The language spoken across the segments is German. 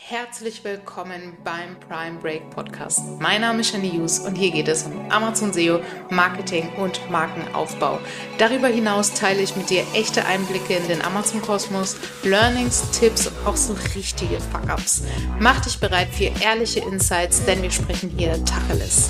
Herzlich willkommen beim Prime Break Podcast. Mein Name ist Shani Hughes und hier geht es um Amazon SEO, Marketing und Markenaufbau. Darüber hinaus teile ich mit dir echte Einblicke in den Amazon-Kosmos, Learnings, Tipps und auch so richtige Fuck-Ups. Mach dich bereit für ehrliche Insights, denn wir sprechen hier Tacheles.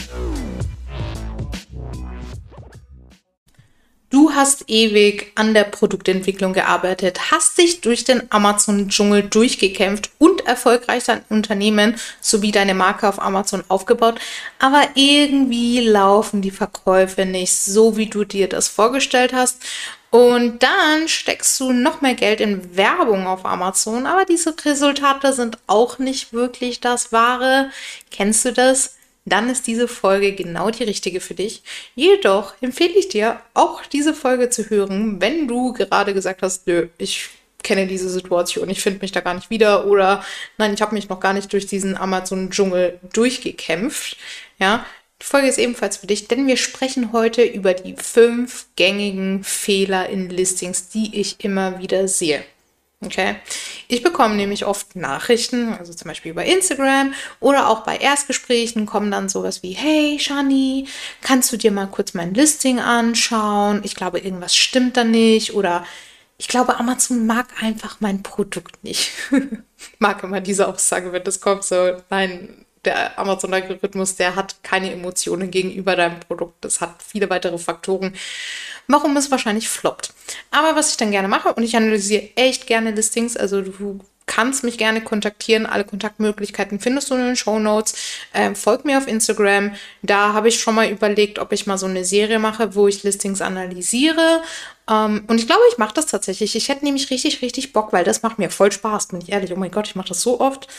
Du hast ewig an der Produktentwicklung gearbeitet, hast dich durch den Amazon-Dschungel durchgekämpft und erfolgreich dein Unternehmen sowie deine Marke auf Amazon aufgebaut, aber irgendwie laufen die Verkäufe nicht so, wie du dir das vorgestellt hast. Und dann steckst du noch mehr Geld in Werbung auf Amazon, aber diese Resultate sind auch nicht wirklich das Wahre. Kennst du das? Dann ist diese Folge genau die richtige für dich. Jedoch empfehle ich dir, auch diese Folge zu hören, wenn du gerade gesagt hast, nö, ich kenne diese Situation, ich finde mich da gar nicht wieder oder nein, ich habe mich noch gar nicht durch diesen Amazon-Dschungel durchgekämpft. Ja, die Folge ist ebenfalls für dich, denn wir sprechen heute über die 5 gängigen Fehler in Listings, die ich immer wieder sehe. Okay, ich bekomme nämlich oft Nachrichten, also zum Beispiel über Instagram oder auch bei Erstgesprächen kommen dann sowas wie, hey Shani, kannst du dir mal kurz mein Listing anschauen? Ich glaube, irgendwas stimmt da nicht oder ich glaube, Amazon mag einfach mein Produkt nicht. Mag immer diese Aussage, wenn das kommt, so, nein, der Amazon-Algorithmus, der hat keine Emotionen gegenüber deinem Produkt. Das hat viele weitere Faktoren, warum es wahrscheinlich floppt. Aber was ich dann gerne mache, und ich analysiere echt gerne Listings, also du kannst mich gerne kontaktieren. Alle Kontaktmöglichkeiten findest du in den Shownotes. Folg mir auf Instagram. Da habe ich schon mal überlegt, ob ich mal so eine Serie mache, wo ich Listings analysiere. Und ich glaube, ich mache das tatsächlich. Ich hätte nämlich richtig, richtig Bock, weil das macht mir voll Spaß, bin ich ehrlich. Oh mein Gott, ich mache das so oft.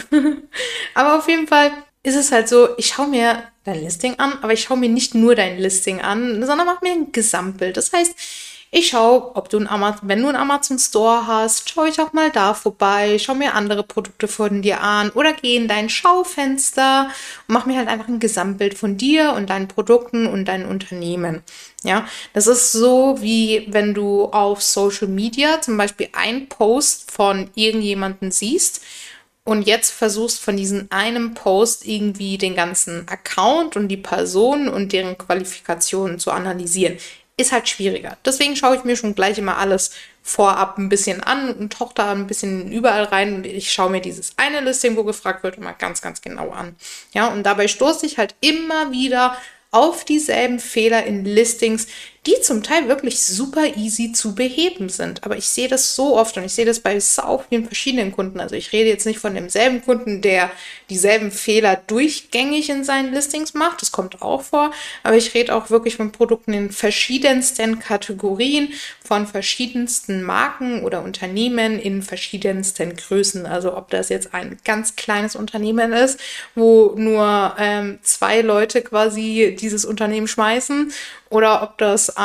Aber auf jeden Fall ist es halt so, ich schaue mir dein Listing an, aber ich schaue mir nicht nur dein Listing an, sondern mache mir ein Gesamtbild. Das heißt, ich schaue, ob du wenn du einen Amazon Store hast, schaue ich auch mal da vorbei, schaue mir andere Produkte von dir an oder gehe in dein Schaufenster und mache mir halt einfach ein Gesamtbild von dir und deinen Produkten und deinem Unternehmen. Ja, das ist so, wie wenn du auf Social Media zum Beispiel einen Post von irgendjemandem siehst und jetzt versuchst von diesem einen Post irgendwie den ganzen Account und die Person und deren Qualifikationen zu analysieren. Ist halt schwieriger. Deswegen schaue ich mir schon gleich immer alles vorab ein bisschen an und tauche da ein bisschen überall rein und ich schaue mir dieses eine Listing, wo gefragt wird, immer ganz, ganz genau an. Ja, und dabei stoße ich halt immer wieder auf dieselben Fehler in Listings, die zum Teil wirklich super easy zu beheben sind. Aber ich sehe das so oft und ich sehe das bei so vielen verschiedenen Kunden. Also ich rede jetzt nicht von demselben Kunden, der dieselben Fehler durchgängig in seinen Listings macht. Das kommt auch vor. Aber ich rede auch wirklich von Produkten in verschiedensten Kategorien, von verschiedensten Marken oder Unternehmen in verschiedensten Größen. Also ob das jetzt ein ganz kleines Unternehmen ist, wo nur 2 Leute quasi dieses Unternehmen schmeißen, oder ob das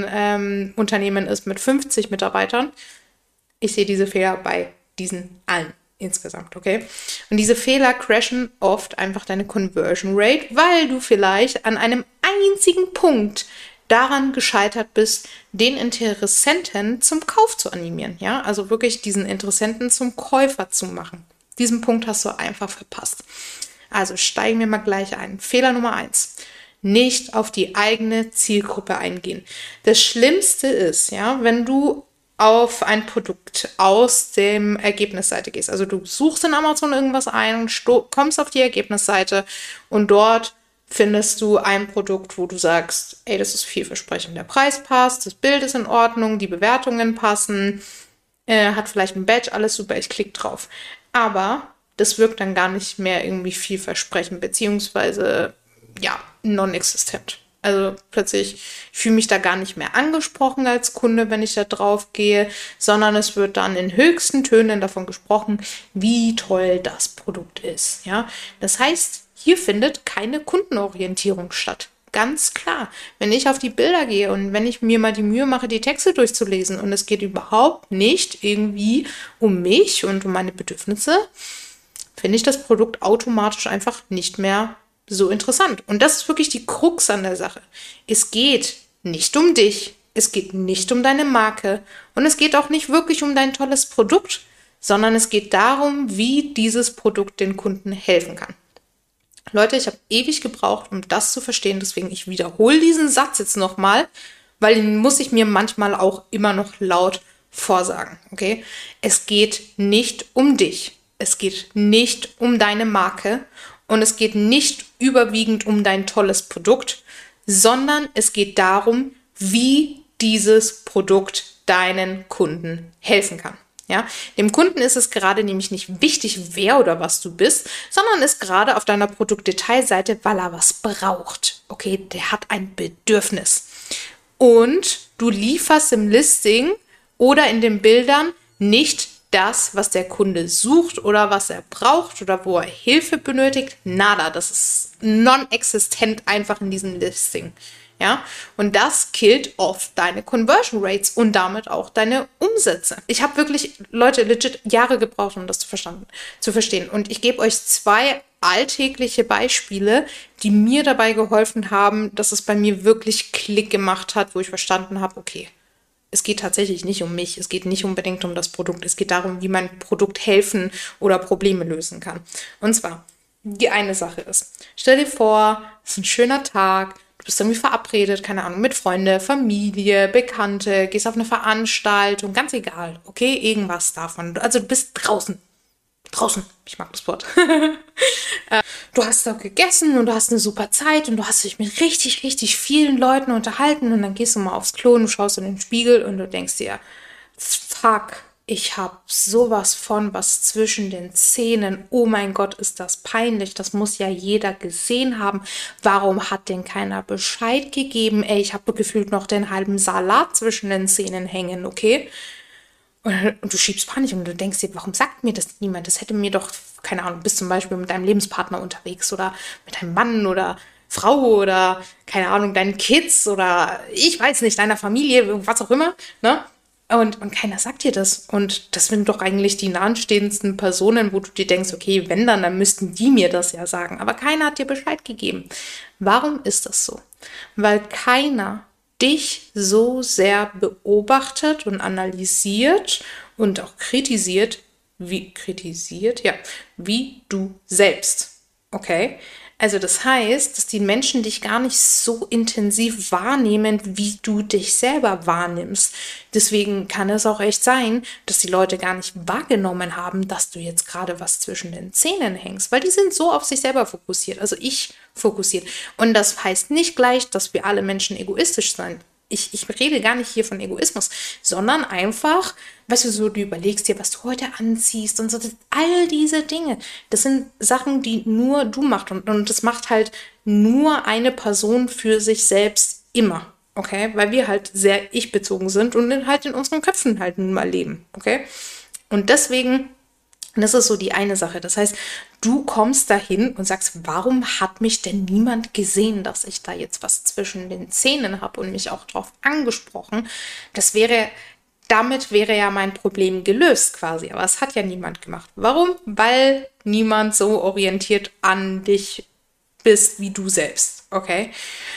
ein Unternehmen ist mit 50 Mitarbeitern. Ich sehe diese Fehler bei diesen allen insgesamt, okay? Und diese Fehler crashen oft einfach deine Conversion Rate, weil du vielleicht an einem einzigen Punkt daran gescheitert bist, den Interessenten zum Kauf zu animieren, ja? Also wirklich diesen Interessenten zum Käufer zu machen. Diesen Punkt hast du einfach verpasst. Also steigen wir mal gleich ein. Fehler Nummer 1. Nicht auf die eigene Zielgruppe eingehen. Das Schlimmste ist, ja, wenn du auf ein Produkt aus dem Ergebnisseite gehst. Also du suchst in Amazon irgendwas ein und kommst auf die Ergebnisseite und dort findest du ein Produkt, wo du sagst, ey, das ist vielversprechend. Der Preis passt, das Bild ist in Ordnung, die Bewertungen passen, hat vielleicht ein Badge, alles super, ich klicke drauf. Aber das wirkt dann gar nicht mehr irgendwie vielversprechend, beziehungsweise ja, non-existent. Also plötzlich, ich fühle mich da gar nicht mehr angesprochen als Kunde, wenn ich da drauf gehe, sondern es wird dann in höchsten Tönen davon gesprochen, wie toll das Produkt ist. Ja, das heißt, hier findet keine Kundenorientierung statt. Ganz klar, wenn ich auf die Bilder gehe und wenn ich mir mal die Mühe mache, die Texte durchzulesen und es geht überhaupt nicht irgendwie um mich und um meine Bedürfnisse, finde ich das Produkt automatisch einfach nicht mehr so interessant. Und das ist wirklich die Krux an der Sache. Es geht nicht um dich, es geht nicht um deine Marke und es geht auch nicht wirklich um dein tolles Produkt, sondern es geht darum, wie dieses Produkt den Kunden helfen kann. Leute, ich habe ewig gebraucht, um das zu verstehen, deswegen ich wiederhole diesen Satz jetzt nochmal, weil den muss ich mir manchmal auch immer noch laut vorsagen, okay? Es geht nicht um dich, es geht nicht um deine Marke und es geht nicht überwiegend um dein tolles Produkt, sondern es geht darum, wie dieses Produkt deinen Kunden helfen kann. Ja, dem Kunden ist es gerade nämlich nicht wichtig, wer oder was du bist, sondern ist gerade auf deiner Produktdetailseite, weil er was braucht. Okay, der hat ein Bedürfnis. Und du lieferst im Listing oder in den Bildern nicht das, was der Kunde sucht oder was er braucht oder wo er Hilfe benötigt. Nada, das ist non-existent einfach in diesem Listing. Ja, und das killt oft deine Conversion Rates und damit auch deine Umsätze. Ich habe wirklich, Leute, legit Jahre gebraucht, um das zu verstehen. Und ich gebe euch 2 alltägliche Beispiele, die mir dabei geholfen haben, dass es bei mir wirklich Klick gemacht hat, wo ich verstanden habe, okay, es geht tatsächlich nicht um mich, es geht nicht unbedingt um das Produkt, es geht darum, wie mein Produkt helfen oder Probleme lösen kann. Und zwar, die eine Sache ist, stell dir vor, es ist ein schöner Tag, du bist irgendwie verabredet, keine Ahnung, mit Freunde, Familie, Bekannte, gehst auf eine Veranstaltung, ganz egal, okay, irgendwas davon. Also du bist draußen, ich mag das Wort. Du hast dort gegessen und du hast eine super Zeit und du hast dich mit richtig, richtig vielen Leuten unterhalten und dann gehst du mal aufs Klo und du schaust in den Spiegel und du denkst dir, fuck, ich habe sowas von was zwischen den Zähnen. Oh mein Gott, ist das peinlich. Das muss ja jeder gesehen haben. Warum hat denn keiner Bescheid gegeben? Ey, ich habe gefühlt noch den halben Salat zwischen den Zähnen hängen, okay? Und du schiebst Panik und du denkst dir, warum sagt mir das niemand? Das hätte mir doch, keine Ahnung, bist zum Beispiel mit deinem Lebenspartner unterwegs oder mit deinem Mann oder Frau oder, keine Ahnung, deinen Kids oder ich weiß nicht, deiner Familie, was auch immer, ne? Und keiner sagt dir das. Und das sind doch eigentlich die nahenstehendsten Personen, wo du dir denkst, okay, wenn dann müssten die mir das ja sagen. Aber keiner hat dir Bescheid gegeben. Warum ist das so? Weil keiner dich so sehr beobachtet und analysiert und auch kritisiert, wie du selbst. Okay? Also das heißt, dass die Menschen dich gar nicht so intensiv wahrnehmen, wie du dich selber wahrnimmst. Deswegen kann es auch echt sein, dass die Leute gar nicht wahrgenommen haben, dass du jetzt gerade was zwischen den Zähnen hängst, weil die sind so auf sich selber fokussiert, also ich fokussiert. Und das heißt nicht gleich, dass wir alle Menschen egoistisch sind. Ich rede gar nicht hier von Egoismus, sondern einfach, weißt du, so du überlegst dir, was du heute anziehst und so, all diese Dinge, das sind Sachen, die nur du machst und das macht halt nur eine Person für sich selbst immer, okay, weil wir halt sehr ich-bezogen sind und halt in unseren Köpfen halt nun mal leben, okay, und deswegen, das ist so die eine Sache. Das heißt, du kommst dahin und sagst, warum hat mich denn niemand gesehen, dass ich da jetzt was zwischen den Zähnen habe und mich auch drauf angesprochen? Damit wäre ja mein Problem gelöst quasi. Aber es hat ja niemand gemacht. Warum? Weil niemand so orientiert an dich bist wie du selbst. Okay?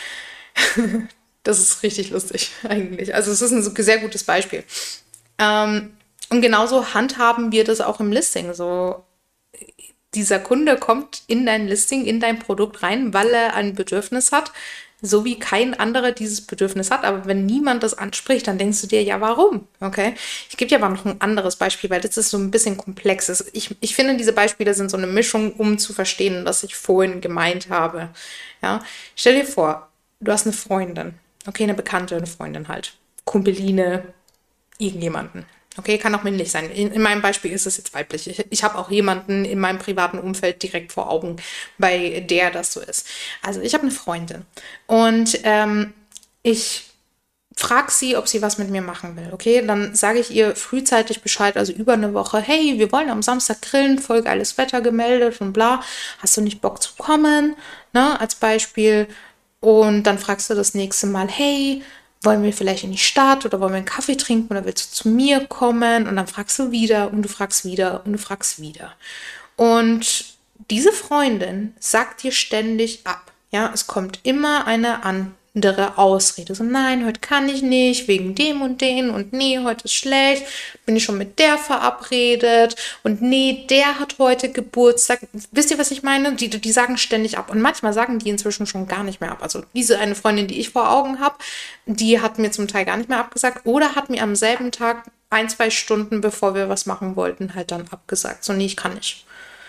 Das ist richtig lustig eigentlich. Also es ist ein sehr gutes Beispiel. Und genauso handhaben wir das auch im Listing. So, dieser Kunde kommt in dein Listing, in dein Produkt rein, weil er ein Bedürfnis hat, so wie kein anderer dieses Bedürfnis hat. Aber wenn niemand das anspricht, dann denkst du dir, ja, warum? Okay? Ich gebe dir aber noch ein anderes Beispiel, weil das ist so ein bisschen komplex. Ich finde, diese Beispiele sind so eine Mischung, um zu verstehen, was ich vorhin gemeint habe. Ja? Stell dir vor, du hast eine Freundin. Okay, eine Bekannte, eine Freundin halt. Kumpeline, irgendjemanden. Okay, kann auch männlich sein. In meinem Beispiel ist es jetzt weiblich. Ich habe auch jemanden in meinem privaten Umfeld direkt vor Augen, bei der das so ist. Also ich habe eine Freundin und ich frage sie, ob sie was mit mir machen will. Okay, dann sage ich ihr frühzeitig Bescheid, also über eine Woche, hey, wir wollen am Samstag grillen, voll geiles Wetter gemeldet und bla. Hast du nicht Bock zu kommen? Ne, als Beispiel. Und dann fragst du das nächste Mal, hey, wollen wir vielleicht in die Stadt oder wollen wir einen Kaffee trinken oder willst du zu mir kommen? Und dann fragst du wieder und du fragst wieder und du fragst wieder. Und diese Freundin sagt dir ständig ab. Ja, es kommt immer eine an, andere Ausrede. So, nein, heute kann ich nicht, wegen dem und den und nee, heute ist schlecht, bin ich schon mit der verabredet und nee, der hat heute Geburtstag. Wisst ihr, was ich meine? Die sagen ständig ab und manchmal sagen die inzwischen schon gar nicht mehr ab. Also diese eine Freundin, die ich vor Augen habe, die hat mir zum Teil gar nicht mehr abgesagt oder hat mir am selben Tag 1-2 Stunden, bevor wir was machen wollten, halt dann abgesagt. So, nee, ich kann nicht.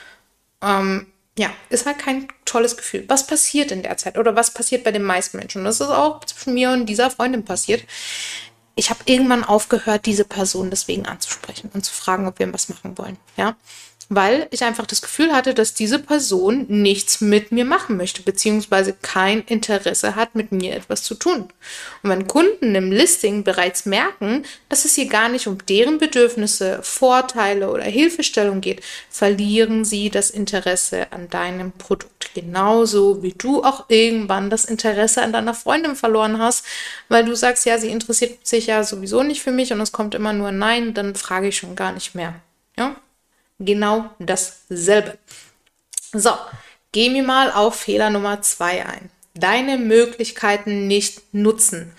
Ja, ist halt kein tolles Gefühl. Was passiert in der Zeit oder was passiert bei den meisten Menschen? Und das ist auch zwischen mir und dieser Freundin passiert. Ich habe irgendwann aufgehört, diese Person deswegen anzusprechen und zu fragen, ob wir was machen wollen. Ja, weil ich einfach das Gefühl hatte, dass diese Person nichts mit mir machen möchte, beziehungsweise kein Interesse hat, mit mir etwas zu tun. Und wenn Kunden im Listing bereits merken, dass es hier gar nicht um deren Bedürfnisse, Vorteile oder Hilfestellung geht, verlieren sie das Interesse an deinem Produkt. Genauso wie du auch irgendwann das Interesse an deiner Freundin verloren hast, weil du sagst, ja, sie interessiert sich ja sowieso nicht für mich und es kommt immer nur Nein, dann frage ich schon gar nicht mehr. Ja? Genau dasselbe. So, gehen wir mal auf Fehler Nummer 2 ein. Deine Möglichkeiten nicht nutzen.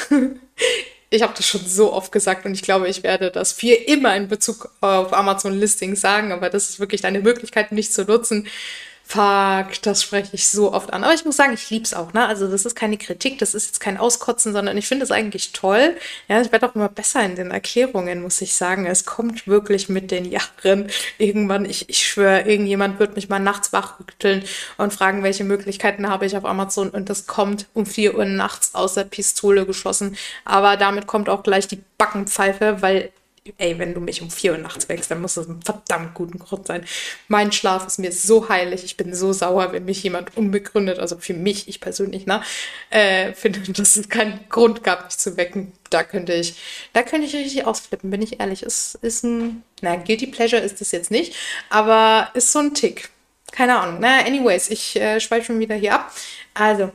Ich habe das schon so oft gesagt und ich glaube, ich werde das für immer in Bezug auf Amazon Listings sagen, aber das ist wirklich deine Möglichkeiten nicht zu nutzen. Fuck, das spreche ich so oft an. Aber ich muss sagen, ich liebe es auch, ne? Also das ist keine Kritik, das ist jetzt kein Auskotzen, sondern ich finde es eigentlich toll. Ja, ich werde auch immer besser in den Erklärungen, muss ich sagen. Es kommt wirklich mit den Jahren. Irgendwann, ich schwöre, irgendjemand wird mich mal nachts wachrütteln und fragen, welche Möglichkeiten habe ich auf Amazon. Und das kommt um 4 Uhr nachts aus der Pistole geschossen. Aber damit kommt auch gleich die Backenpfeife, weil ey, wenn du mich um 4 Uhr nachts wächst, dann muss das ein verdammt guten Grund sein. Mein Schlaf ist mir so heilig, ich bin so sauer, wenn mich jemand unbegründet, also für mich, ich persönlich, ne, finde, dass es keinen Grund gab, mich zu wecken. Da könnte ich richtig ausflippen, bin ich ehrlich. Es ist Guilty Pleasure ist das jetzt nicht, aber ist so ein Tick. Keine Ahnung. Na, anyways, ich schweife schon wieder hier ab. Also,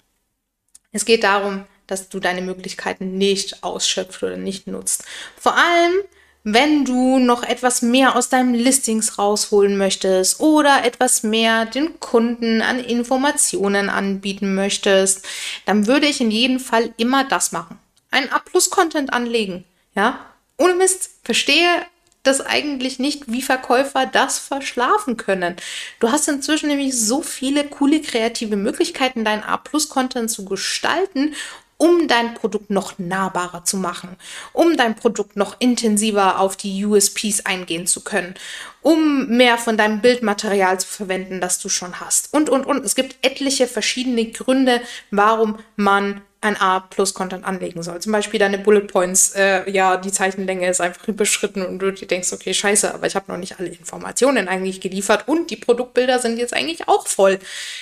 es geht darum, dass du deine Möglichkeiten nicht ausschöpfst oder nicht nutzt. Vor allem, wenn du noch etwas mehr aus deinem Listings rausholen möchtest oder etwas mehr den Kunden an Informationen anbieten möchtest, dann würde ich in jedem Fall immer das machen. Ein A+-Content anlegen. Ja? Ohne Mist. Verstehe das eigentlich nicht, wie Verkäufer das verschlafen können. Du hast inzwischen nämlich so viele coole kreative Möglichkeiten, deinen A+-Content zu gestalten, um dein Produkt noch nahbarer zu machen, um dein Produkt noch intensiver auf die USPs eingehen zu können, um mehr von deinem Bildmaterial zu verwenden, das du schon hast. Und. Es gibt etliche verschiedene Gründe, warum man ein A+-Content anlegen soll. Zum Beispiel deine Bullet Points, die Zeichenlänge ist einfach überschritten und du dir denkst, okay, scheiße, aber ich habe noch nicht alle Informationen eigentlich geliefert und die Produktbilder sind jetzt eigentlich auch voll.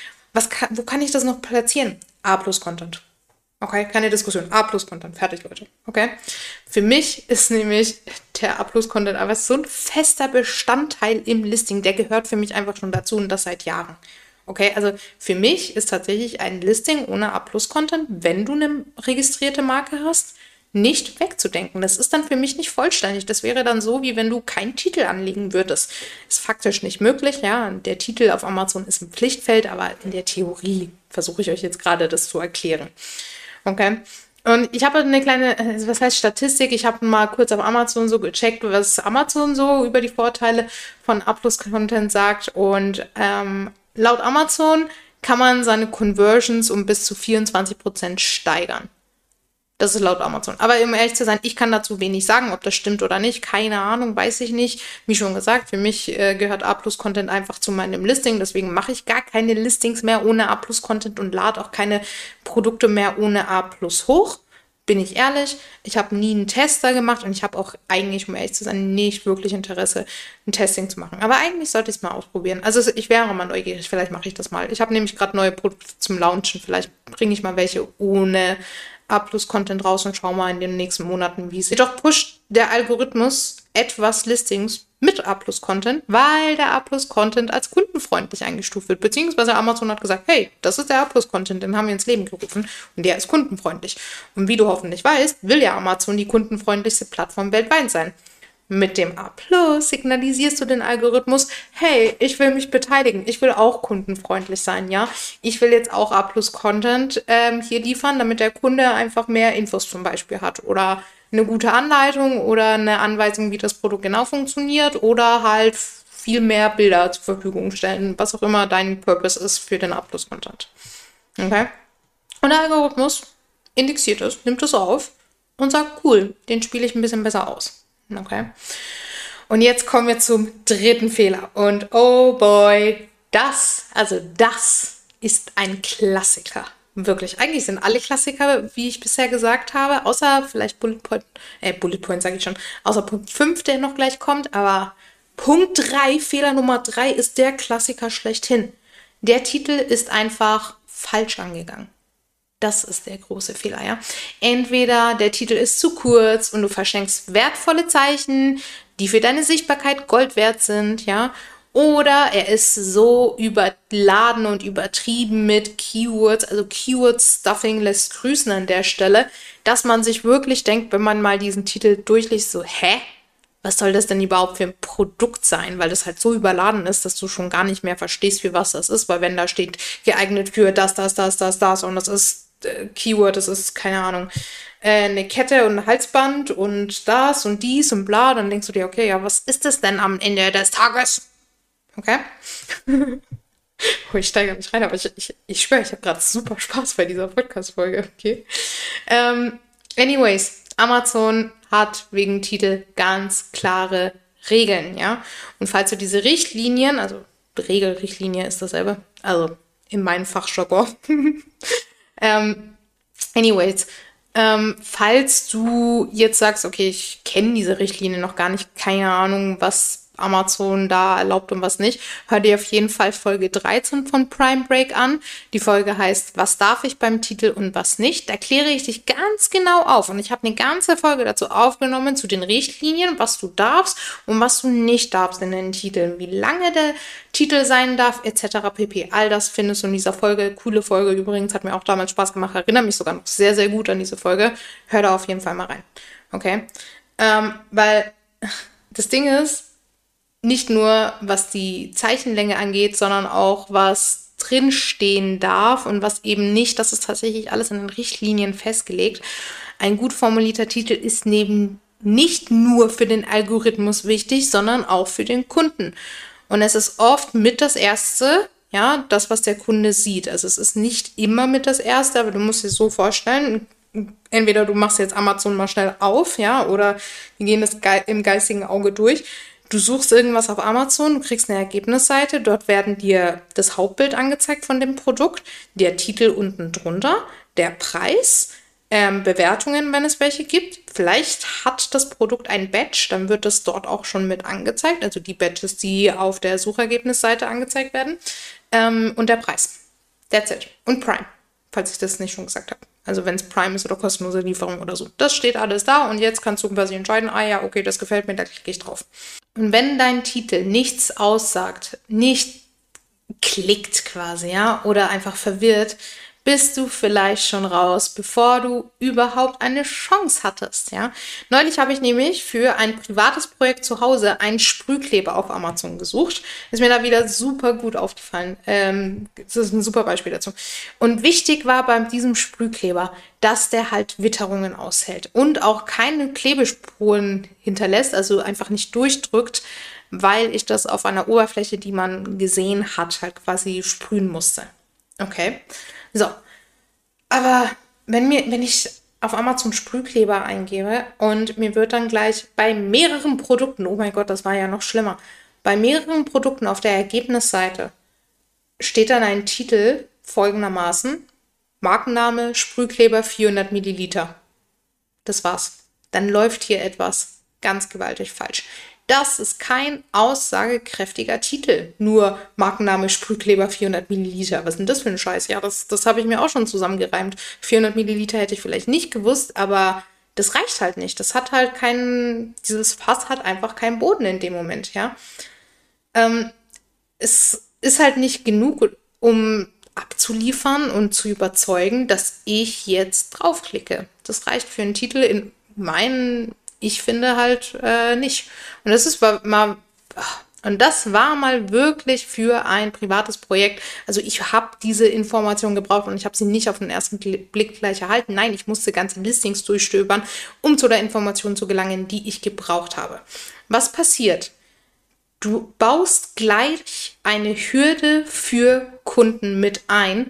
Wo kann ich das noch platzieren? A+-Content. Okay, keine Diskussion. A+-Content, fertig, Leute. Okay? Für mich ist nämlich der A+-Content einfach so ein fester Bestandteil im Listing. Der gehört für mich einfach schon dazu und das seit Jahren. Okay, also für mich ist tatsächlich ein Listing ohne A+-Content, wenn du eine registrierte Marke hast, nicht wegzudenken. Das ist dann für mich nicht vollständig. Das wäre dann so, wie wenn du keinen Titel anlegen würdest. Ist faktisch nicht möglich, ja. Der Titel auf Amazon ist ein Pflichtfeld, aber in der Theorie versuche ich euch jetzt gerade das zu erklären. Okay. Und ich habe eine kleine, was heißt Statistik? Ich habe mal kurz auf Amazon so gecheckt, was Amazon so über die Vorteile von A+-Content sagt. Und laut Amazon kann man seine Conversions um bis zu 24% steigern. Das ist laut Amazon. Aber um ehrlich zu sein, ich kann dazu wenig sagen, ob das stimmt oder nicht. Keine Ahnung, weiß ich nicht. Wie schon gesagt, für mich gehört A+-Content einfach zu meinem Listing. Deswegen mache ich gar keine Listings mehr ohne A+-Content und lade auch keine Produkte mehr ohne A+ hoch. Bin ich ehrlich, ich habe nie einen Tester gemacht und ich habe auch eigentlich, um ehrlich zu sein, nicht wirklich Interesse, ein Testing zu machen. Aber eigentlich sollte ich es mal ausprobieren. Also ich wäre mal neugierig, vielleicht mache ich das mal. Ich habe nämlich gerade neue Produkte zum Launchen. Vielleicht bringe ich mal welche ohne A+-Content raus und schau mal in den nächsten Monaten, wie es ist. Jedoch pusht der Algorithmus etwas Listings mit A+-Content, weil der A+-Content als kundenfreundlich eingestuft wird. Beziehungsweise Amazon hat gesagt, hey, das ist der A+-Content, den haben wir ins Leben gerufen und der ist kundenfreundlich. Und wie du hoffentlich weißt, will ja Amazon die kundenfreundlichste Plattform weltweit sein. Mit dem A+ signalisierst du den Algorithmus, hey, ich will mich beteiligen, ich will auch kundenfreundlich sein, ja. Ich will jetzt auch A+-Content hier liefern, damit der Kunde einfach mehr Infos zum Beispiel hat oder eine gute Anleitung oder eine Anweisung, wie das Produkt genau funktioniert oder halt viel mehr Bilder zur Verfügung stellen, was auch immer dein Purpose ist für den A+-Content. Okay? Und der Algorithmus indexiert es, nimmt es auf und sagt, cool, den spiele ich ein bisschen besser aus. Okay? Und jetzt kommen wir zum dritten Fehler. Und oh boy, das ist ein Klassiker. Wirklich. Eigentlich sind alle Klassiker, wie ich bisher gesagt habe, außer vielleicht Bullet Point sage ich schon, außer Punkt 5, der noch gleich kommt, aber Punkt 3, Fehler Nummer 3 ist der Klassiker schlechthin. Der Titel ist einfach falsch angegangen. Das ist der große Fehler, ja. Entweder der Titel ist zu kurz und du verschenkst wertvolle Zeichen, die für deine Sichtbarkeit Gold wert sind, ja. Oder er ist so überladen und übertrieben mit Keywords, also Keyword-Stuffing lässt grüßen an der Stelle, dass man sich wirklich denkt, wenn man mal diesen Titel durchliest, so, hä? Was soll das denn überhaupt für ein Produkt sein? Weil das halt so überladen ist, dass du schon gar nicht mehr verstehst, für was das ist. Weil wenn da steht, geeignet für das und das ist Keyword, das ist, keine Ahnung, eine Kette und ein Halsband und das und dies und bla, dann denkst du dir, okay, ja, was ist das denn am Ende des Tages? Okay? Ich steigere mich rein, aber ich schwöre, ich habe gerade super Spaß bei dieser Podcast-Folge, okay? Anyways, Amazon hat wegen Titel ganz klare Regeln, ja? Und falls du diese Richtlinien, also Richtlinie ist dasselbe, also in meinem Fachjargon, falls du jetzt sagst, okay, ich kenne diese Richtlinie noch gar nicht, keine Ahnung, was Amazon da erlaubt und was nicht, hör dir auf jeden Fall Folge 13 von Prime Break an. Die Folge heißt, was darf ich beim Titel und was nicht? Da kläre ich dich ganz genau auf und ich habe eine ganze Folge dazu aufgenommen, zu den Richtlinien, was du darfst und was du nicht darfst in den Titeln, wie lange der Titel sein darf, etc. pp. All das findest du in dieser Folge. Coole Folge übrigens, hat mir auch damals Spaß gemacht, erinnere mich sogar noch sehr, sehr gut an diese Folge. Hör da auf jeden Fall mal rein. Okay? Weil das Ding ist, nicht nur, was die Zeichenlänge angeht, sondern auch, was drinstehen darf und was eben nicht. Das ist tatsächlich alles in den Richtlinien festgelegt. Ein gut formulierter Titel ist nicht nur für den Algorithmus wichtig, sondern auch für den Kunden. Und es ist oft mit das Erste, ja, das, was der Kunde sieht. Also es ist nicht immer mit das Erste, aber du musst dir so vorstellen, entweder du machst jetzt Amazon mal schnell auf, ja, oder wir gehen das im geistigen Auge durch. Du suchst irgendwas auf Amazon, du kriegst eine Ergebnisseite, dort werden dir das Hauptbild angezeigt von dem Produkt, der Titel unten drunter, der Preis, Bewertungen, wenn es welche gibt. Vielleicht hat das Produkt ein Badge, dann wird das dort auch schon mit angezeigt, also die Badges, die auf der Suchergebnisseite angezeigt werden, und der Preis. That's it. Und Prime, falls ich das nicht schon gesagt habe. Also wenn es Prime ist oder kostenlose Lieferung oder so. Das steht alles da und jetzt kannst du quasi entscheiden, ah ja, okay, das gefällt mir, da klicke ich drauf. Und wenn dein Titel nichts aussagt, nicht klickt quasi, ja, oder einfach verwirrt, bist du vielleicht schon raus, bevor du überhaupt eine Chance hattest, ja. Neulich habe ich nämlich für ein privates Projekt zu Hause einen Sprühkleber auf Amazon gesucht. Ist mir da wieder super gut aufgefallen. Das ist ein super Beispiel dazu. Und wichtig war bei diesem Sprühkleber, dass der halt Witterungen aushält und auch keine Klebespuren hinterlässt, also einfach nicht durchdrückt, weil ich das auf einer Oberfläche, die man gesehen hat, halt quasi sprühen musste. Okay. So, aber wenn ich auf Amazon Sprühkleber eingebe und mir wird dann gleich bei mehreren Produkten, oh mein Gott, das war ja noch schlimmer, bei mehreren Produkten auf der Ergebnisseite steht dann ein Titel folgendermaßen, Markenname Sprühkleber 400 Milliliter. Das war's. Dann läuft hier etwas ganz gewaltig falsch. Das ist kein aussagekräftiger Titel. Nur Markenname Sprühkleber 400 Milliliter. Was ist denn das für ein Scheiß? Ja, das habe ich mir auch schon zusammengereimt. 400 Milliliter hätte ich vielleicht nicht gewusst, aber das reicht halt nicht. Das hat halt dieses Fass hat einfach keinen Boden in dem Moment, ja. Es ist halt nicht genug, um abzuliefern und zu überzeugen, dass ich jetzt draufklicke. Das reicht für einen Titel in meinen Ich finde halt nicht. Und das war mal wirklich für ein privates Projekt. Also ich habe diese Information gebraucht und ich habe sie nicht auf den ersten Blick gleich erhalten. Nein, ich musste ganze Listings durchstöbern, um zu der Information zu gelangen, die ich gebraucht habe. Was passiert? Du baust gleich eine Hürde für Kunden mit ein,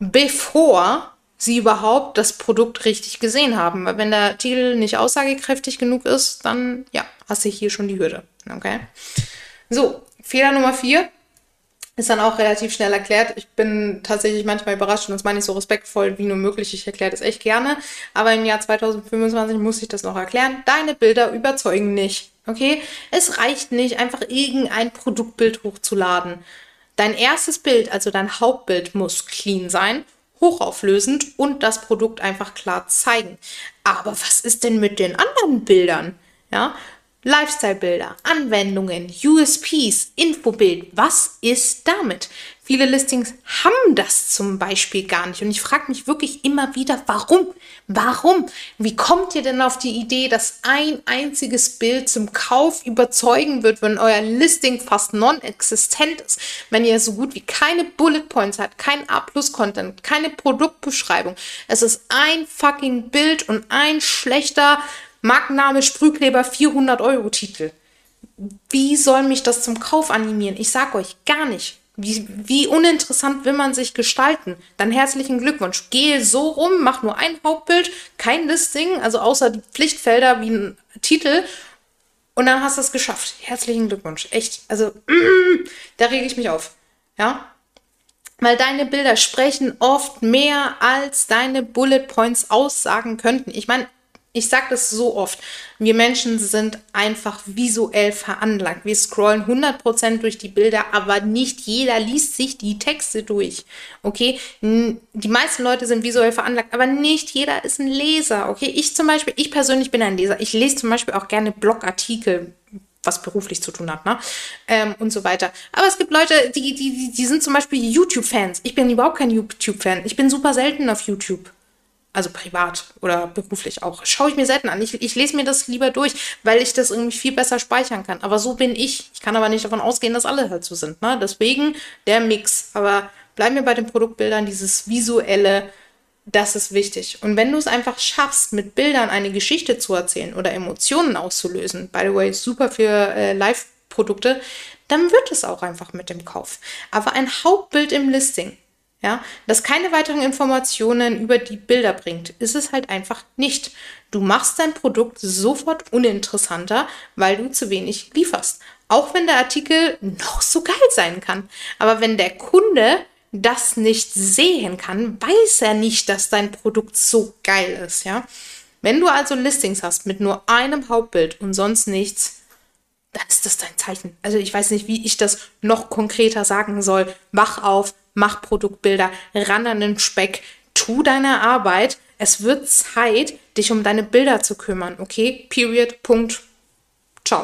bevor sie überhaupt das Produkt richtig gesehen haben. Weil wenn der Titel nicht aussagekräftig genug ist, dann ja, hast du hier schon die Hürde. Okay? So, Fehler Nummer 4 ist dann auch relativ schnell erklärt. Ich bin tatsächlich manchmal überrascht und das meine ich so respektvoll wie nur möglich. Ich erkläre das echt gerne. Aber im Jahr 2025 muss ich das noch erklären. Deine Bilder überzeugen nicht. Okay? Es reicht nicht, einfach irgendein Produktbild hochzuladen. Dein erstes Bild, also dein Hauptbild, muss clean sein, hochauflösend und das Produkt einfach klar zeigen. Aber was ist denn mit den anderen Bildern? Ja? Lifestyle-Bilder, Anwendungen, USPs, Infobild, was ist damit? Viele Listings haben das zum Beispiel gar nicht und ich frage mich wirklich immer wieder, warum? Warum? Wie kommt ihr denn auf die Idee, dass ein einziges Bild zum Kauf überzeugen wird, wenn euer Listing fast non-existent ist, wenn ihr so gut wie keine Bullet Points habt, kein A+-Content, keine Produktbeschreibung. Es ist ein fucking Bild und ein schlechter Markenname Sprühkleber 400-Euro-Titel. Wie soll mich das zum Kauf animieren? Ich sag euch, gar nicht. Wie uninteressant will man sich gestalten? Dann herzlichen Glückwunsch. Gehe so rum, mach nur ein Hauptbild, kein Listing, also außer die Pflichtfelder wie ein Titel und dann hast du es geschafft. Herzlichen Glückwunsch. Echt, also da rege ich mich auf. Ja? Weil deine Bilder sprechen oft mehr, als deine Bullet Points aussagen könnten. Ich meine, ich sage das so oft, wir Menschen sind einfach visuell veranlagt. Wir scrollen 100% durch die Bilder, aber nicht jeder liest sich die Texte durch, okay? Die meisten Leute sind visuell veranlagt, aber nicht jeder ist ein Leser, okay? Ich persönlich bin ein Leser. Ich lese zum Beispiel auch gerne Blogartikel, was beruflich zu tun hat, ne? Und so weiter. Aber es gibt Leute, die sind zum Beispiel YouTube-Fans. Ich bin überhaupt kein YouTube-Fan. Ich bin super selten auf YouTube. Also privat oder beruflich auch. Schaue ich mir selten an. Ich lese mir das lieber durch, weil ich das irgendwie viel besser speichern kann. Aber so bin ich. Ich kann aber nicht davon ausgehen, dass alle halt so sind. Ne? Deswegen der Mix. Aber bleiben wir bei den Produktbildern. Dieses Visuelle, das ist wichtig. Und wenn du es einfach schaffst, mit Bildern eine Geschichte zu erzählen oder Emotionen auszulösen, by the way, super für Live-Produkte, dann wird es auch einfach mit dem Kauf. Aber ein Hauptbild im Listing, ja, das keine weiteren Informationen über die Bilder bringt, ist es halt einfach nicht. Du machst dein Produkt sofort uninteressanter, weil du zu wenig lieferst. Auch wenn der Artikel noch so geil sein kann. Aber wenn der Kunde das nicht sehen kann, weiß er nicht, dass dein Produkt so geil ist, ja. Wenn du also Listings hast mit nur einem Hauptbild und sonst nichts, dann ist das dein Zeichen. Also ich weiß nicht, wie ich das noch konkreter sagen soll. Wach auf, mach Produktbilder, ran an den Speck, tu deine Arbeit. Es wird Zeit, dich um deine Bilder zu kümmern, okay? Period, Punkt, ciao.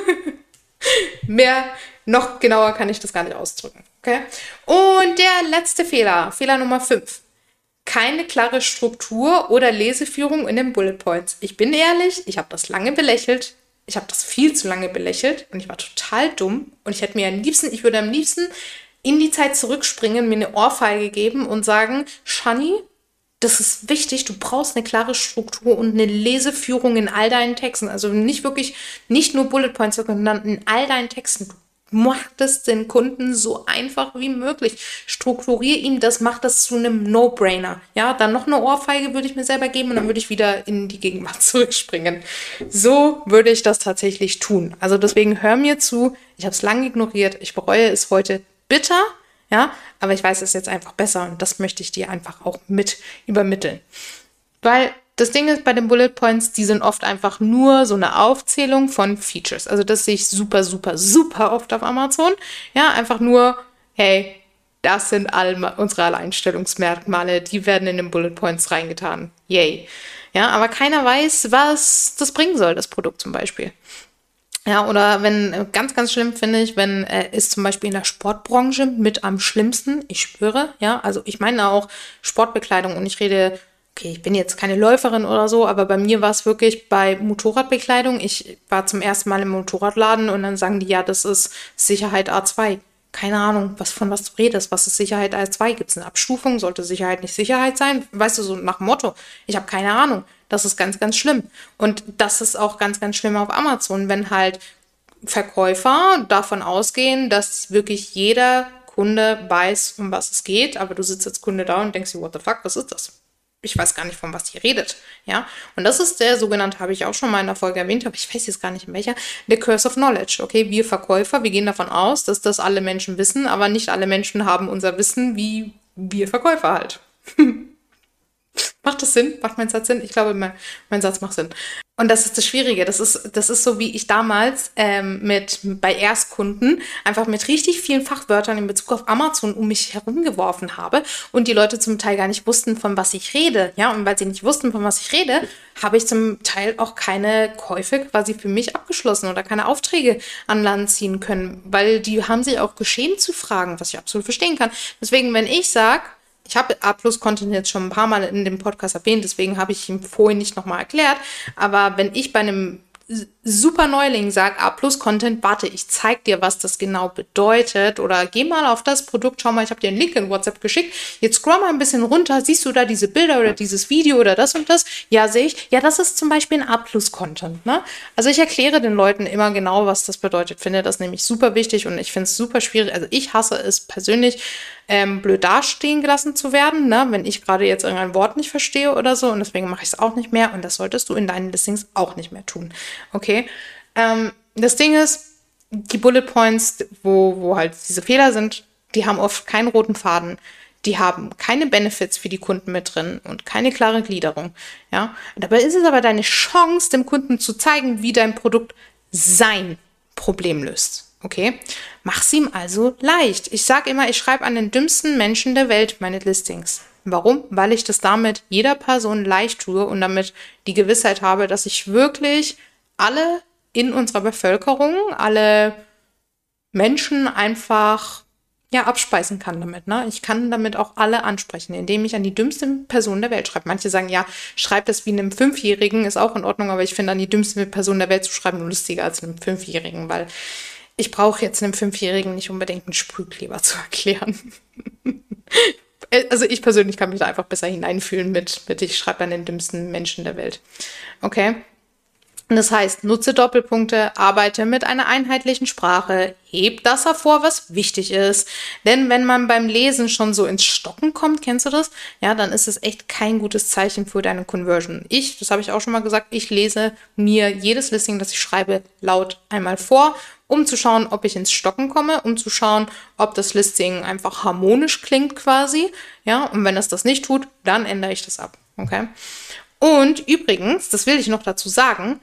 Noch genauer kann ich das gar nicht ausdrücken, okay? Und der letzte Fehler, Fehler Nummer 5. Keine klare Struktur oder Leseführung in den Bullet Points. Ich bin ehrlich, ich habe das lange belächelt. Ich habe das viel zu lange belächelt und ich war total dumm. Und ich würde am liebsten in die Zeit zurückspringen, mir eine Ohrfeige geben und sagen, Shani, das ist wichtig, du brauchst eine klare Struktur und eine Leseführung in all deinen Texten. Also nicht nur Bullet Points, sondern in all deinen Texten. Mach das den Kunden so einfach wie möglich. Strukturier ihm das, mach das zu einem No-Brainer. Ja, dann noch eine Ohrfeige würde ich mir selber geben und dann würde ich wieder in die Gegenwart zurückspringen. So würde ich das tatsächlich tun. Also deswegen hör mir zu. Ich habe es lange ignoriert. Ich bereue es heute bitter, ja, aber ich weiß es jetzt einfach besser und das möchte ich dir einfach auch mit übermitteln. Weil das Ding ist bei den Bullet Points, die sind oft einfach nur so eine Aufzählung von Features. Also das sehe ich super, super, super oft auf Amazon. Ja, einfach nur, hey, das sind all unsere Alleinstellungsmerkmale, die werden in den Bullet Points reingetan. Yay. Ja, aber keiner weiß, was das bringen soll, das Produkt zum Beispiel. Ja, oder wenn, ganz, ganz schlimm finde ich, wenn ist zum Beispiel in der Sportbranche mit am schlimmsten, ich schwöre, ja, also ich meine auch Sportbekleidung und ich rede okay, ich bin jetzt keine Läuferin oder so, aber bei mir war es wirklich bei Motorradbekleidung. Ich war zum ersten Mal im Motorradladen und dann sagen die, ja, das ist Sicherheit A2. Keine Ahnung, von was du redest. Was ist Sicherheit A2? Gibt es eine Abstufung? Sollte Sicherheit nicht Sicherheit sein? Weißt du, so nach dem Motto. Ich habe keine Ahnung. Das ist ganz, ganz schlimm. Und das ist auch ganz, ganz schlimm auf Amazon, wenn halt Verkäufer davon ausgehen, dass wirklich jeder Kunde weiß, um was es geht, aber du sitzt als Kunde da und denkst dir, what the fuck, was ist das? Ich weiß gar nicht, von was ihr redet, ja. Und das ist der sogenannte, habe ich auch schon mal in der Folge erwähnt, aber ich weiß jetzt gar nicht in welcher, the Curse of Knowledge, okay. Wir Verkäufer, wir gehen davon aus, dass das alle Menschen wissen, aber nicht alle Menschen haben unser Wissen, wie wir Verkäufer halt. Macht das Sinn? Macht mein Satz Sinn? Ich glaube, mein Satz macht Sinn. Und das ist das Schwierige. Das ist so, wie ich damals bei Erstkunden einfach mit richtig vielen Fachwörtern in Bezug auf Amazon um mich herumgeworfen habe und die Leute zum Teil gar nicht wussten, von was ich rede. Ja, und weil sie nicht wussten, von was ich rede, habe ich zum Teil auch keine Käufe quasi für mich abgeschlossen oder keine Aufträge an Land ziehen können, weil die haben sich auch geschämt zu fragen, was ich absolut verstehen kann. Deswegen, wenn ich sage, ich habe A-Plus-Content jetzt schon ein paar Mal in dem Podcast erwähnt, deswegen habe ich ihn vorhin nicht nochmal erklärt. Aber wenn ich bei einem super Neuling sage, A-Plus-Content, warte, ich zeig dir, was das genau bedeutet. Oder geh mal auf das Produkt, schau mal, ich habe dir einen Link in WhatsApp geschickt. Jetzt scroll mal ein bisschen runter, siehst du da diese Bilder oder dieses Video oder das und das? Ja, sehe ich. Ja, das ist zum Beispiel ein A-Plus-Content. Ne? Also ich erkläre den Leuten immer genau, was das bedeutet. Finde das nämlich super wichtig und ich finde es super schwierig. Also ich hasse es persönlich, blöd dastehen gelassen zu werden, ne? Wenn ich gerade jetzt irgendein Wort nicht verstehe oder so. Und deswegen mache ich es auch nicht mehr. Und das solltest du in deinen Listings auch nicht mehr tun. Okay? Das Ding ist, die Bullet Points, wo halt diese Fehler sind, die haben oft keinen roten Faden. Die haben keine Benefits für die Kunden mit drin und keine klare Gliederung. Ja? Dabei ist es aber deine Chance, dem Kunden zu zeigen, wie dein Produkt sein Problem löst. Okay? Mach's ihm also leicht. Ich sage immer, ich schreibe an den dümmsten Menschen der Welt meine Listings. Warum? Weil ich das damit jeder Person leicht tue und damit die Gewissheit habe, dass ich wirklich alle in unserer Bevölkerung, alle Menschen einfach abspeisen kann damit. Ne? Ich kann damit auch alle ansprechen, indem ich an die dümmste Person der Welt schreibe. Manche sagen, ja, schreib das wie einem Fünfjährigen, ist auch in Ordnung, aber ich finde, an die dümmste Person der Welt zu schreiben lustiger als einem Fünfjährigen, weil ich brauche jetzt einem Fünfjährigen nicht unbedingt einen Sprühkleber zu erklären. Also ich persönlich kann mich da einfach besser hineinfühlen mit ich schreibe an den dümmsten Menschen der Welt. Okay? Und das heißt, nutze Doppelpunkte, arbeite mit einer einheitlichen Sprache, heb das hervor, was wichtig ist. Denn wenn man beim Lesen schon so ins Stocken kommt, kennst du das? Ja, dann ist es echt kein gutes Zeichen für deine Conversion. Das habe ich auch schon mal gesagt, ich lese mir jedes Listing, das ich schreibe, laut einmal vor, um zu schauen, ob ich ins Stocken komme, um zu schauen, ob das Listing einfach harmonisch klingt quasi. Ja, und wenn es das nicht tut, dann ändere ich das ab. Okay? Und übrigens, das will ich noch dazu sagen,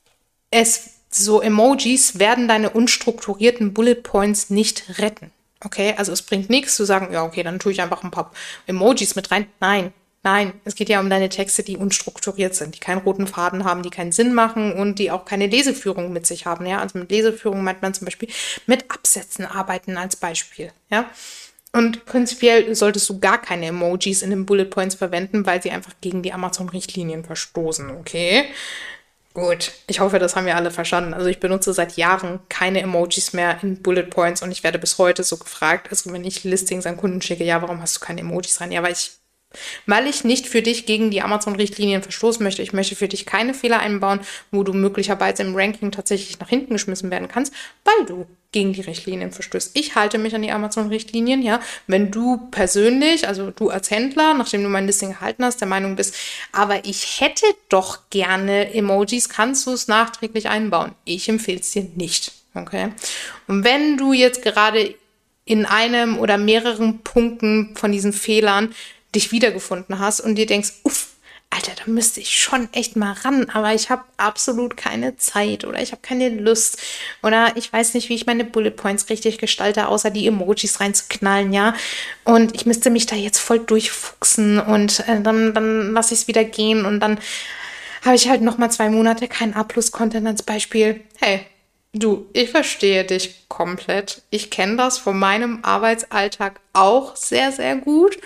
so Emojis werden deine unstrukturierten Bullet Points nicht retten. Okay, also es bringt nichts zu sagen, ja, okay, dann tue ich einfach ein paar Emojis mit rein. Nein, es geht ja um deine Texte, die unstrukturiert sind, die keinen roten Faden haben, die keinen Sinn machen und die auch keine Leseführung mit sich haben. Ja, also mit Leseführung meint man zum Beispiel mit Absätzen arbeiten als Beispiel. Ja. Und prinzipiell solltest du gar keine Emojis in den Bullet Points verwenden, weil sie einfach gegen die Amazon-Richtlinien verstoßen, okay? Gut, ich hoffe, das haben wir alle verstanden. Also ich benutze seit Jahren keine Emojis mehr in Bullet Points und ich werde bis heute so gefragt, also wenn ich Listings an Kunden schicke, ja, warum hast du keine Emojis rein? Ja, weil ich nicht für dich gegen die Amazon-Richtlinien verstoßen möchte. Ich möchte für dich keine Fehler einbauen, wo du möglicherweise im Ranking tatsächlich nach hinten geschmissen werden kannst, weil du gegen die Richtlinien verstößt. Ich halte mich an die Amazon-Richtlinien, ja. Wenn du persönlich, also du als Händler, nachdem du mein Listing erhalten hast, der Meinung bist, aber ich hätte doch gerne Emojis, kannst du es nachträglich einbauen. Ich empfehle es dir nicht, okay? Und wenn du jetzt gerade in einem oder mehreren Punkten von diesen Fehlern dich wiedergefunden hast und dir denkst, uff, Alter, da müsste ich schon echt mal ran, aber ich habe absolut keine Zeit oder ich habe keine Lust oder ich weiß nicht, wie ich meine Bullet Points richtig gestalte, außer die Emojis reinzuknallen, ja. Und ich müsste mich da jetzt voll durchfuchsen und dann lasse ich es wieder gehen und dann habe ich halt nochmal 2 Monate kein A-Plus-Content als Beispiel. Hey, du, ich verstehe dich komplett. Ich kenne das von meinem Arbeitsalltag auch sehr, sehr gut.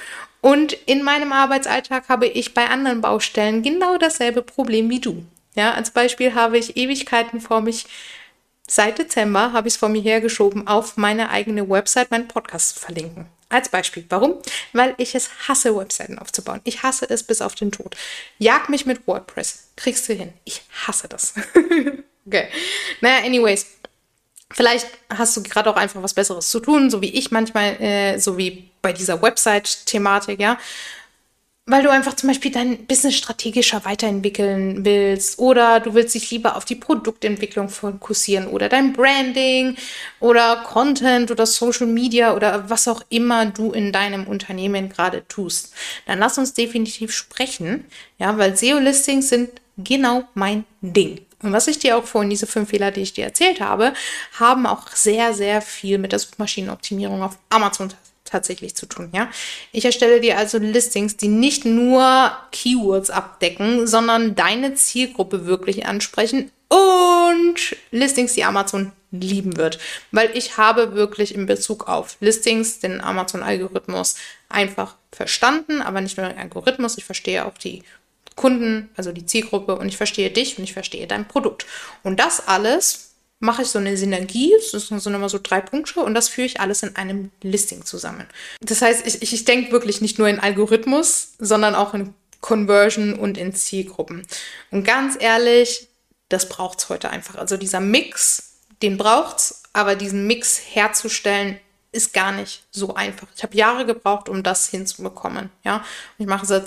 Und in meinem Arbeitsalltag habe ich bei anderen Baustellen genau dasselbe Problem wie du. Ja, als Beispiel habe ich Ewigkeiten vor mich, seit Dezember habe ich es vor mir hergeschoben, auf meine eigene Website meinen Podcast zu verlinken. Als Beispiel. Warum? Weil ich es hasse, Webseiten aufzubauen. Ich hasse es bis auf den Tod. Jag mich mit WordPress. Kriegst du hin. Ich hasse das. Okay. Naja, anyways. Vielleicht hast du gerade auch einfach was Besseres zu tun, so wie ich manchmal, so wie bei dieser Website-Thematik, ja. Weil du einfach zum Beispiel dein Business strategischer weiterentwickeln willst oder du willst dich lieber auf die Produktentwicklung fokussieren oder dein Branding oder Content oder Social Media oder was auch immer du in deinem Unternehmen gerade tust. Dann lass uns definitiv sprechen, ja, weil SEO-Listings sind genau mein Ding. Und was ich dir auch vorhin, diese 5 Fehler, die ich dir erzählt habe, haben auch sehr, sehr viel mit der Suchmaschinenoptimierung auf Amazon tatsächlich zu tun, ja. Ich erstelle dir also Listings, die nicht nur Keywords abdecken, sondern deine Zielgruppe wirklich ansprechen und Listings, die Amazon lieben wird. Weil ich habe wirklich in Bezug auf Listings den Amazon-Algorithmus einfach verstanden, aber nicht nur den Algorithmus, ich verstehe auch die Kunden, also die Zielgruppe und ich verstehe dich und ich verstehe dein Produkt. Und das alles mache ich so eine Synergie, das sind immer so 3 Punkte und das führe ich alles in einem Listing zusammen. Das heißt, ich denke wirklich nicht nur in Algorithmus, sondern auch in Conversion und in Zielgruppen. Und ganz ehrlich, das braucht es heute einfach. Also dieser Mix, den braucht es, aber diesen Mix herzustellen, ist gar nicht so einfach. Ich habe Jahre gebraucht, um das hinzubekommen. Ja? Und ich mache seit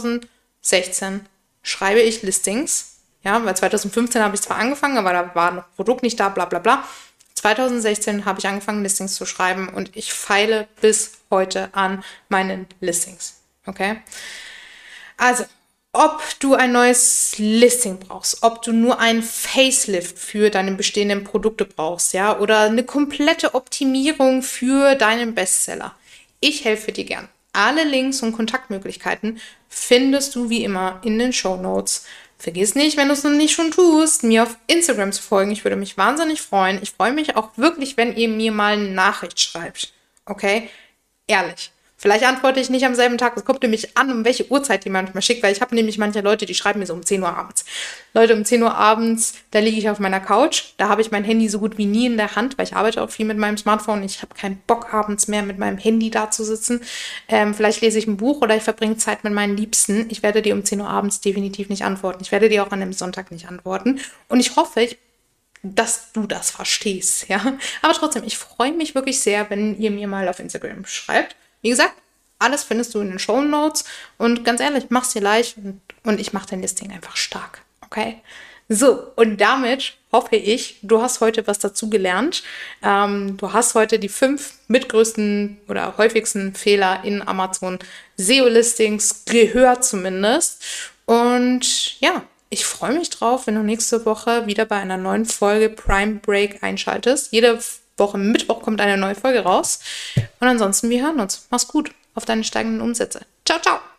2016, schreibe ich Listings. Ja, weil 2015 habe ich zwar angefangen, aber da war noch Produkt nicht da, bla bla bla. 2016 habe ich angefangen, Listings zu schreiben und ich feile bis heute an meinen Listings. Okay? Also, ob du ein neues Listing brauchst, ob du nur ein Facelift für deine bestehenden Produkte brauchst, ja, oder eine komplette Optimierung für deinen Bestseller. Ich helfe dir gern. Alle Links und Kontaktmöglichkeiten findest du wie immer in den Shownotes. Vergiss nicht, wenn du es noch nicht schon tust, mir auf Instagram zu folgen. Ich würde mich wahnsinnig freuen. Ich freue mich auch wirklich, wenn ihr mir mal eine Nachricht schreibt. Okay? Ehrlich. Vielleicht antworte ich nicht am selben Tag. Es kommt nämlich an, um welche Uhrzeit die manchmal schickt, weil ich habe nämlich manche Leute, die schreiben mir so um 10 Uhr abends. Leute, um 10 Uhr abends, da liege ich auf meiner Couch. Da habe ich mein Handy so gut wie nie in der Hand, weil ich arbeite auch viel mit meinem Smartphone. Ich habe keinen Bock, abends mehr mit meinem Handy da zu sitzen. Vielleicht lese ich ein Buch oder ich verbringe Zeit mit meinen Liebsten. Ich werde dir um 10 Uhr abends definitiv nicht antworten. Ich werde dir auch an einem Sonntag nicht antworten. Und ich hoffe, dass du das verstehst, ja. Aber trotzdem, ich freue mich wirklich sehr, wenn ihr mir mal auf Instagram schreibt. Wie gesagt, alles findest du in den Shownotes und ganz ehrlich, mach's dir leicht und ich mache dein Listing einfach stark, okay? So, und damit hoffe ich, du hast heute was dazu gelernt. Du hast heute die 5 mitgrößten oder häufigsten Fehler in Amazon SEO-Listings gehört zumindest. Und ja, ich freue mich drauf, wenn du nächste Woche wieder bei einer neuen Folge Prime Break einschaltest. Jede Woche Mittwoch kommt eine neue Folge raus. Und ansonsten, wir hören uns. Mach's gut auf deine steigenden Umsätze. Ciao, ciao!